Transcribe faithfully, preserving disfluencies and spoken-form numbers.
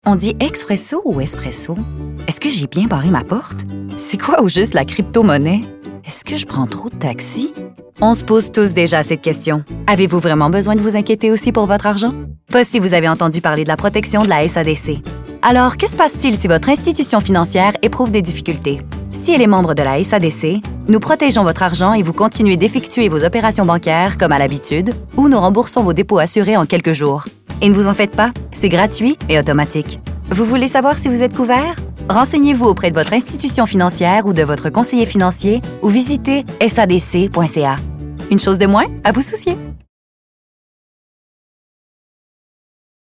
On dit expresso ou espresso? Est-ce que j'ai bien barré ma porte? C'est quoi au juste la crypto-monnaie? Est-ce que je prends trop de taxis? On se pose tous déjà cette question. Avez-vous vraiment besoin de vous inquiéter aussi pour votre argent? Pas si vous avez entendu parler de la protection de la S A D C. Alors, que se passe-t-il si votre institution financière éprouve des difficultés? Si elle est membre de la S A D C, nous protégeons votre argent et vous continuez d'effectuer vos opérations bancaires comme à l'habitude, ou nous remboursons vos dépôts assurés en quelques jours. Et ne vous en faites pas, c'est gratuit et automatique. Vous voulez savoir si vous êtes couvert? Renseignez-vous auprès de votre institution financière ou de votre conseiller financier ou visitez S A D C point C A. Une chose de moins à vous soucier.